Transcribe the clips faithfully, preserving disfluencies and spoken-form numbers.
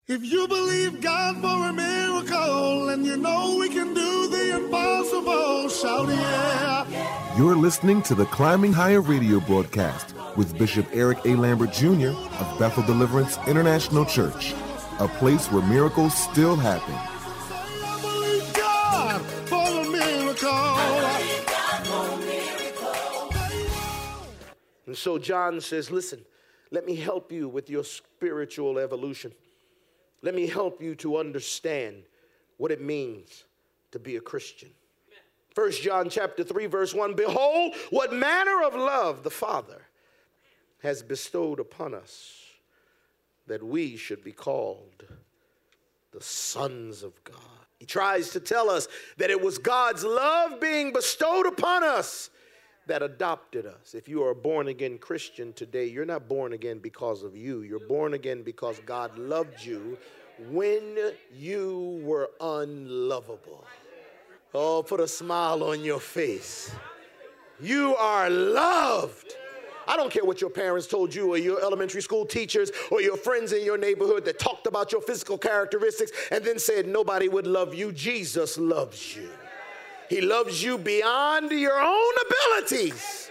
If you believe God for a miracle and you know we can do the impossible, shout yeah. You're listening to the Climbing Higher radio broadcast with Bishop Eric A. Lambert Junior of Bethel Deliverance International Church, a place where miracles still happen. I believe God for a miracle. I believe God for a miracle. And so John says, listen, let me help you with your spiritual evolution. Let me help you to understand what it means to be a Christian. First John chapter three, verse one, behold, what manner of love the Father has bestowed upon us, that we should be called the sons of God. He tries to tell us that it was God's love being bestowed upon us that adopted us. If you are a born-again Christian today, you're not born again because of you. You're born again because God loved you when you were unlovable. Oh, put a smile on your face. You are loved. I don't care what your parents told you or your elementary school teachers or your friends in your neighborhood that talked about your physical characteristics and then said nobody would love you. Jesus loves you. He loves you beyond your own abilities.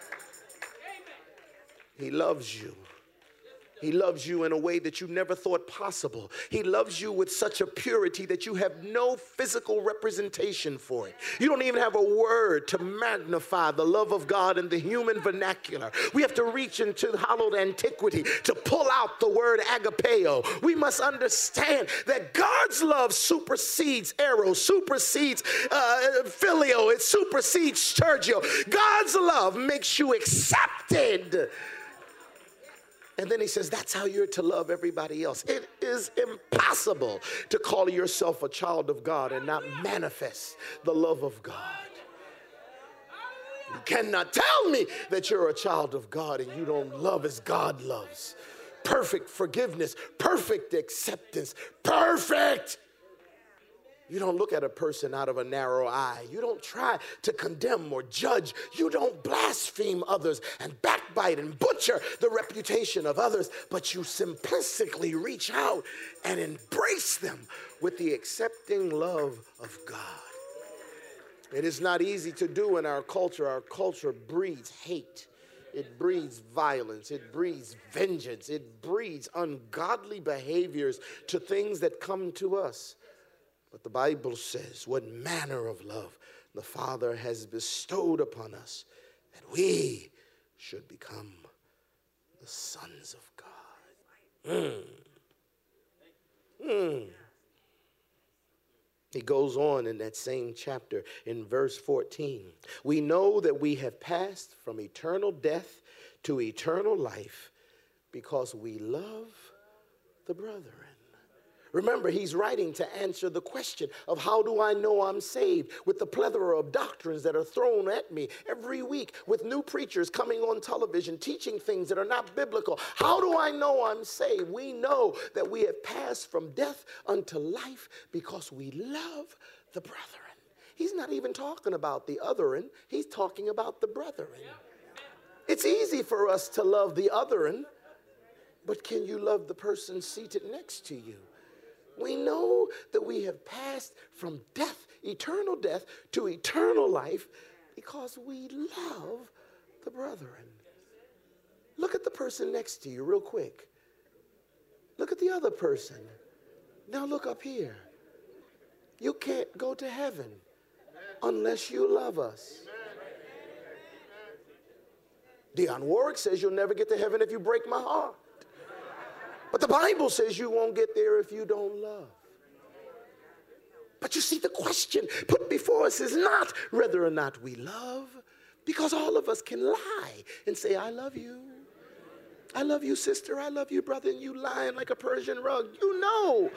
He loves you. He loves you in a way that you never thought possible. He loves you with such a purity that you have no physical representation for it. You don't even have a word to magnify the love of God in the human vernacular. We have to reach into hallowed antiquity to pull out the word agapeo. We must understand that God's love supersedes eros, supersedes uh, phileo, it supersedes Sergio. God's love makes you accepted. And then he says, that's how you're to love everybody else. It is impossible to call yourself a child of God and not manifest the love of God. You cannot tell me that you're a child of God and you don't love as God loves. Perfect forgiveness, perfect acceptance, perfect. You don't look at a person out of a narrow eye. You don't try to condemn or judge. You don't blaspheme others and backbite and butcher the reputation of others, but you simplistically reach out and embrace them with the accepting love of God. It is not easy to do in our culture. Our culture breeds hate. It breeds violence. It breeds vengeance. It breeds ungodly behaviors to things that come to us. But the Bible says, what manner of love the Father has bestowed upon us, that we should become the sons of God. Mm. Mm. He goes on in that same chapter in verse fourteen. We know that we have passed from eternal death to eternal life because we love the brethren. Remember, he's writing to answer the question of how do I know I'm saved, with the plethora of doctrines that are thrown at me every week, with new preachers coming on television teaching things that are not biblical. How do I know I'm saved? We know that we have passed from death unto life because we love the brethren. He's not even talking about the otherin. He's talking about the brethren. It's easy for us to love the otherin, but can you love the person seated next to you? We know that we have passed from death, eternal death, to eternal life because we love the brethren. Look at the person next to you real quick. Look at the other person. Now look up here. You can't go to heaven unless you love us. Dionne Warwick says you'll never get to heaven if you break my heart. But the Bible says you won't get there if you don't love. But you see, the question put before us is not whether or not we love, because all of us can lie and say, I love you. I love you, sister. I love you, brother. And you lying like a Persian rug. You know.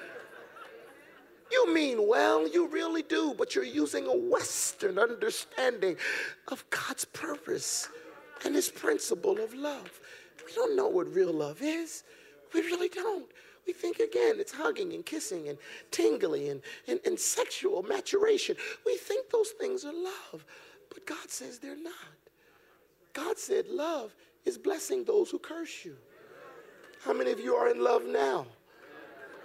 You mean well, you really do, but you're using a Western understanding of God's purpose and his principle of love. We don't know what real love is. We really don't. We think, again, it's hugging and kissing and tingly and, and, and sexual maturation. We think those things are love, but God says they're not. God said love is blessing those who curse you. How many of you are in love now?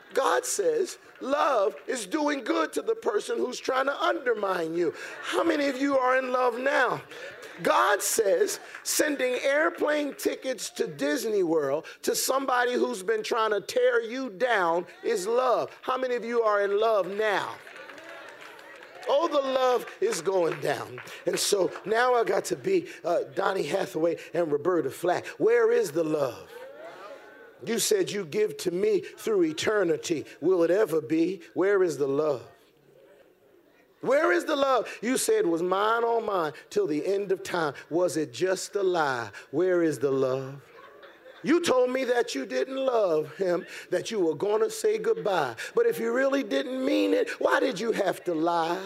God says love is doing good to the person who's trying to undermine you. How many of you are in love now? God says sending airplane tickets to Disney World to somebody who's been trying to tear you down is love. How many of you are in love now? Oh, the love is going down. And so now I got to be uh, Donny Hathaway and Roberta Flack. Where is the love? You said you give to me through eternity. Will it ever be? Where is the love? Where is the love? You said was mine on mine till the end of time. Was it just a lie? Where is the love? You told me that you didn't love him, that you were going to say goodbye. But if you really didn't mean it, why did you have to lie?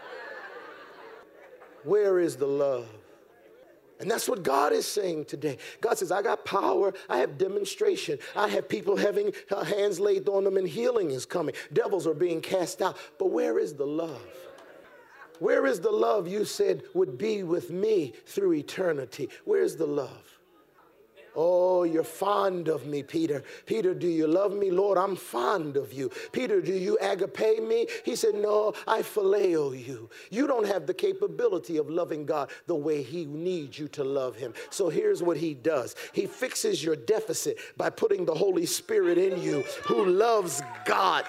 Where is the love? And that's what God is saying today. God says, I got power. I have demonstration. I have people having uh, hands laid on them and healing is coming. Devils are being cast out. But where is the love? Where is the love you said would be with me through eternity? Where's the love? Oh, you're fond of me, Peter. Peter, do you love me? Lord, I'm fond of you. Peter, do you agape me? He said, no, I phileo you. You don't have the capability of loving God the way he needs you to love him. So here's what he does. He fixes your deficit by putting the Holy Spirit in you who loves God.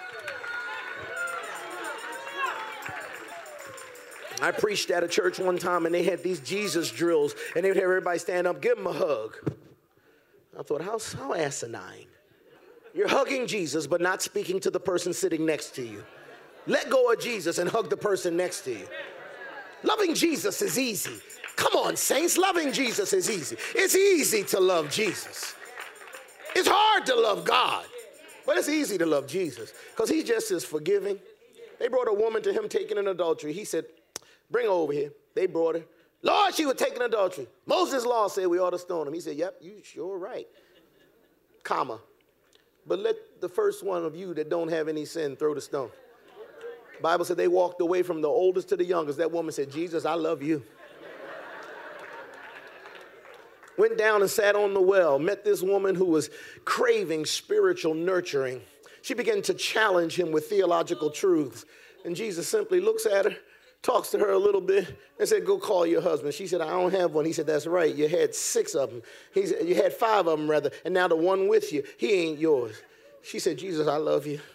I preached at a church one time and they had these Jesus drills and they would have everybody stand up, give him a hug. I thought, how, how asinine. You're hugging Jesus, but not speaking to the person sitting next to you. Let go of Jesus and hug the person next to you. Loving Jesus is easy. Come on, saints, loving Jesus is easy. It's easy to love Jesus. It's hard to love God, but it's easy to love Jesus because he just is forgiving. They brought a woman to him taking an adultery. He said, bring her over here. They brought her. Lord, she was taking adultery. Moses' law said we ought to stone him. He said, yep, you sure right. Comma. But let the first one of you that don't have any sin throw the stone. The Bible said they walked away from the oldest to the youngest. That woman said, Jesus, I love you. Went down and sat on the well, met this woman who was craving spiritual nurturing. She began to challenge him with theological truths. And Jesus simply looks at her, talks to her a little bit, and said, go call your husband. She said, I don't have one. He said, that's right. You had six of them. He said, you had five of them, rather, and now the one with you, he ain't yours. She said, Jesus, I love you.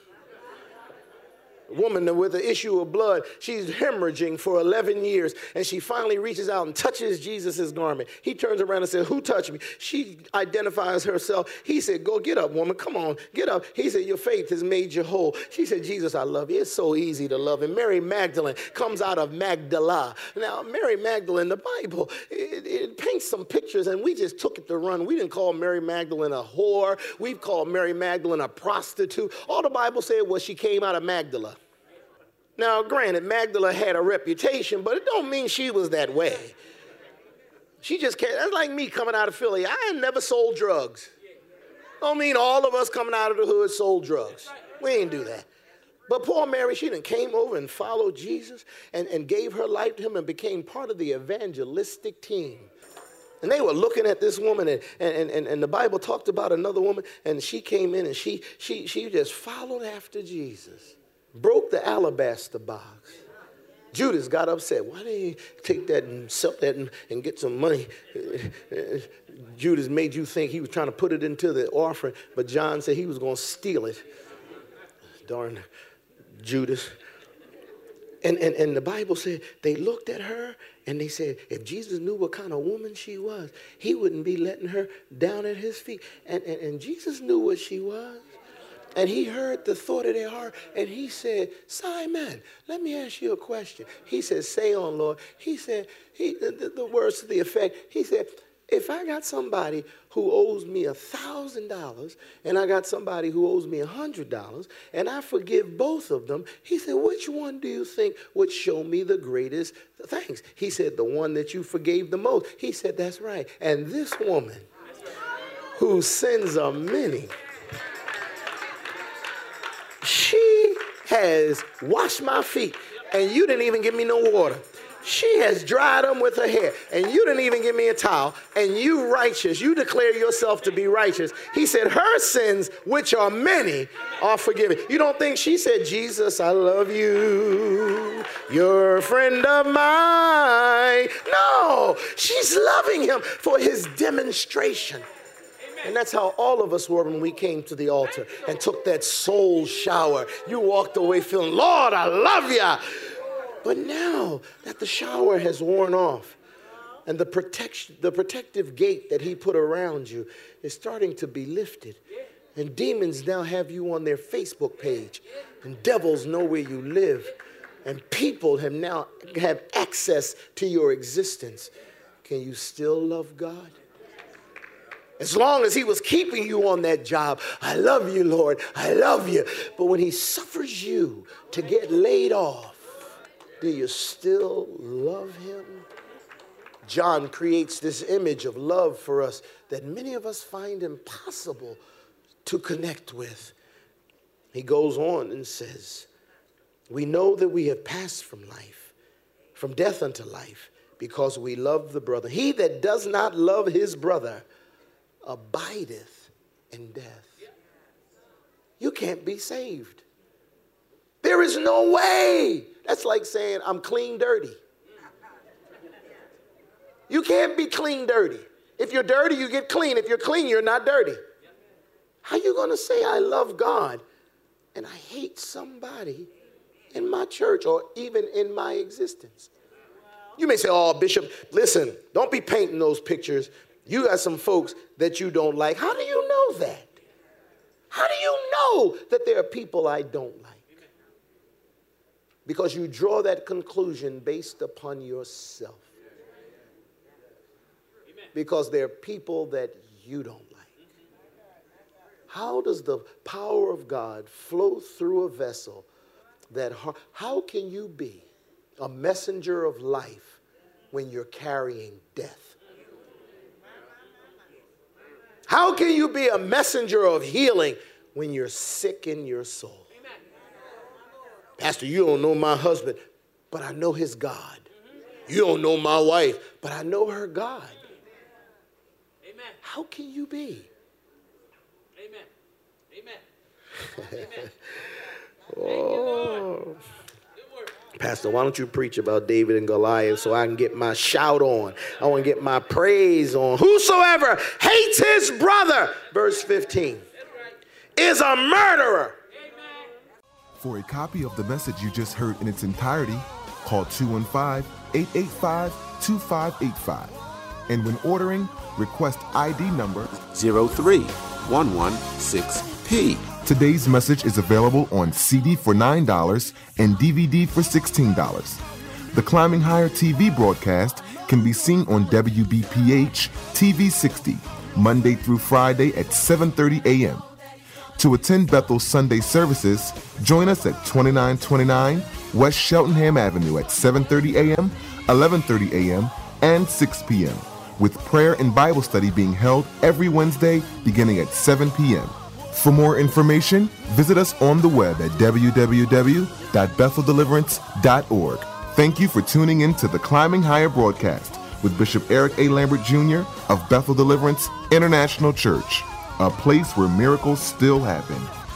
Woman with an issue of blood, she's hemorrhaging for eleven years, and she finally reaches out and touches Jesus' garment. He turns around and says, who touched me? She identifies herself. He said, go get up, woman. Come on, get up. He said, your faith has made you whole. She said, Jesus, I love you. It's so easy to love him. Mary Magdalene comes out of Magdala. Now, Mary Magdalene, the Bible, it, it paints some pictures, and we just took it to run. We didn't call Mary Magdalene a whore. We've called Mary Magdalene a prostitute. All the Bible said was she came out of Magdala. Now, granted, Magdala had a reputation, but it don't mean she was that way. She just can't. That's like me coming out of Philly. I ain't never sold drugs. Don't mean all of us coming out of the hood sold drugs. We ain't do that. But poor Mary, she done came over and followed Jesus and, and gave her life to him and became part of the evangelistic team. And they were looking at this woman, and, and, and, and the Bible talked about another woman, and she came in and she, she, she just followed after Jesus. Broke the alabaster box. Judas got upset. Why didn't you take that and sell that and, and get some money? Judas made you think he was trying to put it into the offering, but John said he was going to steal it. Darn Judas. And, and, and the Bible said they looked at her and they said, if Jesus knew what kind of woman she was, he wouldn't be letting her down at his feet. And, and, and Jesus knew what she was. And he heard the thought of their heart, and he said, Simon, let me ask you a question. He said, say on, Lord. He said, he, the, the words to the effect, he said, if I got somebody who owes me one thousand dollars, and I got somebody who owes me one hundred dollars, and I forgive both of them, he said, which one do you think would show me the greatest thanks? He said, the one that you forgave the most. He said, that's right. And this woman, whose sins are many, she has washed my feet, and you didn't even give me no water. She has dried them with her hair, and you didn't even give me a towel, and you righteous. You declare yourself to be righteous. He said, her sins, which are many, are forgiven. You don't think she said, Jesus, I love you. You're a friend of mine. No, she's loving him for his demonstration. And that's how all of us were when we came to the altar and took that soul shower. You walked away feeling, Lord, I love you. But now that the shower has worn off and the protection, the protective gate that he put around you is starting to be lifted, and demons now have you on their Facebook page, and devils know where you live, and people have now have access to your existence, can you still love God? As long as he was keeping you on that job, I love you, Lord, I love you. But when he suffers you to get laid off, do you still love him? John creates this image of love for us that many of us find impossible to connect with. He goes on and says, we know that we have passed from life, from death unto life, because we love the brother. He that does not love his brother abideth in death. You can't be saved. There is no way. That's like saying I'm clean dirty. You can't be clean dirty. If you're dirty, you get clean. If you're clean, you're not dirty. How you going to say I love God and I hate somebody in my church or even in my existence? You may say, oh, Bishop, listen, don't be painting those pictures. You got some folks that you don't like. How do you know that? How do you know that there are people I don't like? Because you draw that conclusion based upon yourself. Because there are people that you don't like. How does the power of God flow through a vessel that, how can you be a messenger of life when you're carrying death? How can you be a messenger of healing when you're sick in your soul? Pastor, you don't know my husband, but I know his God. You don't know my wife, but I know her God. Amen. How can you be? Amen. Amen. Oh. Pastor, why don't you preach about David and Goliath so I can get my shout on? I want to get my praise on. Whosoever hates his brother, verse fifteen, is a murderer. For a copy of the message you just heard in its entirety, call two one five, eight eight five, two five eight five. And when ordering, request I D number zero three one one six P. Today's message is available on C D for nine dollars and D V D for sixteen dollars. The Climbing Higher T V broadcast can be seen on W B P H T V sixty, Monday through Friday at seven thirty a.m. To attend Bethel's Sunday services, join us at twenty-nine twenty-nine West Cheltenham Avenue at seven thirty a.m., eleven thirty a.m., and six p.m., with prayer and Bible study being held every Wednesday beginning at seven p.m. For more information, visit us on the web at w w w dot bethel deliverance dot org. Thank you for tuning in to the Climbing Higher broadcast with Bishop Eric A. Lambert Junior of Bethel Deliverance International Church, a place where miracles still happen.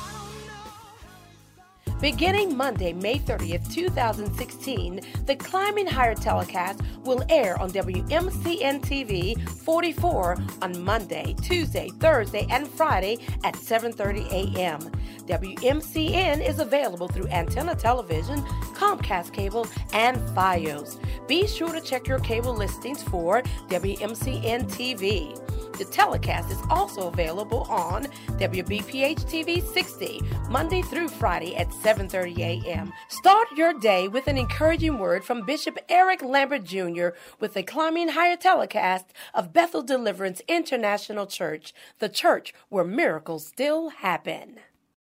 Beginning Monday, May thirtieth, two thousand sixteen, the Climbing Higher telecast will air on W M C N T V forty-four on Monday, Tuesday, Thursday, and Friday at seven thirty a.m. W M C N is available through Antenna Television, Comcast Cable, and Fios. Be sure to check your cable listings for W M C N T V. The telecast is also available on W B P H T V sixty, Monday through Friday at seven thirty a.m. Start your day with an encouraging word from Bishop Eric Lambert Junior with the Climbing Higher telecast of Bethel Deliverance International Church, the church where miracles still happen.